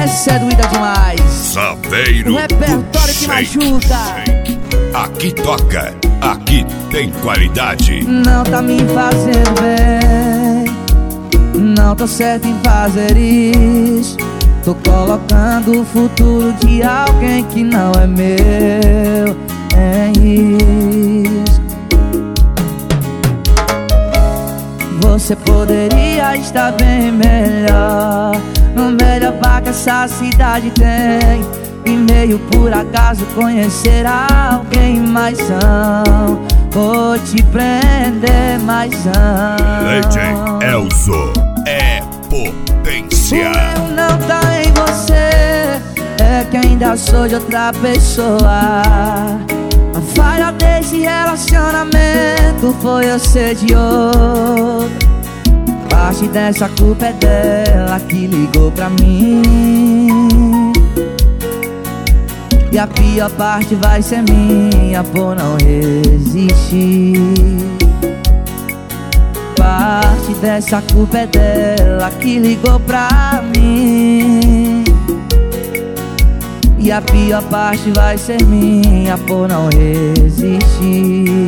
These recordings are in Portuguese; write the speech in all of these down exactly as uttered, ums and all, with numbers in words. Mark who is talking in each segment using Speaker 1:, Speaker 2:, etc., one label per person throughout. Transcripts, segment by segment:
Speaker 1: Essa é doída demais.
Speaker 2: Saveiro
Speaker 1: O repertório que machuca.
Speaker 2: Aqui toca, aqui tem qualidade.
Speaker 1: Não tá me fazendo bem, não tô certo em fazer isso. Tô colocando o futuro de alguém que não é meu em risco. Você poderia estar bem melhor, no melhor bar que essa cidade tem. E meio por acaso conhecer alguém mais são. Vou te prender mais são.
Speaker 2: Legend Elzo é potência.
Speaker 1: O meu não tá em você, é que ainda sou de outra pessoa. A falha desse relacionamento foi eu ser de outro. Parte dessa culpa é dela que ligou pra mim. E a pior parte vai ser minha por não resistir. Parte dessa culpa é dela que ligou pra mim. E a pior parte vai ser minha por não resistir.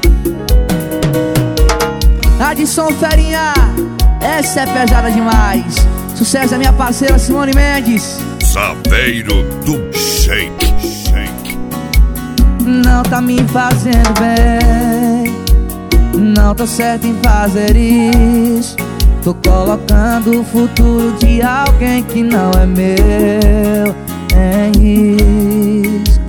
Speaker 1: Adson Ferinha, essa é pesada demais. Sucesso da minha parceira Simone Mendes.
Speaker 2: Saveiro do Shake, Shake.
Speaker 1: Não tá me fazendo bem, não tô certo em fazer isso. Tô colocando o futuro de alguém que não é meu em risco.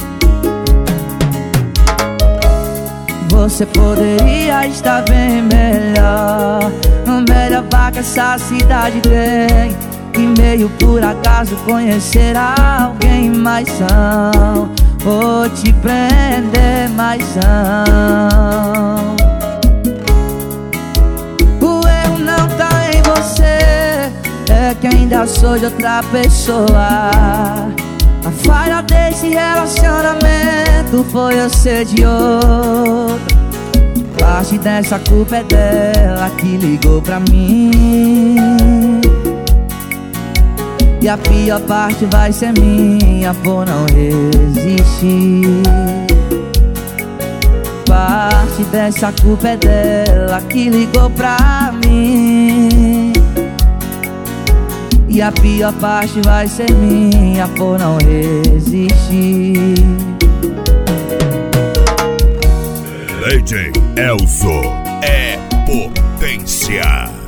Speaker 1: Você poderia estar bem melhor, no melhor bar que essa cidade tem. E meio por acaso conhecer alguém mais são. Vou te prender mais são. O erro não tá em você, é que ainda sou de outra pessoa. A falha desse relacionamento foi eu ser de outro. Parte dessa culpa é dela que ligou pra mim. E a pior parte vai ser minha por não resistir. Parte dessa culpa é dela que ligou pra mim. E a pior parte vai ser minha por não resistir.
Speaker 2: Legend Elzo é potência.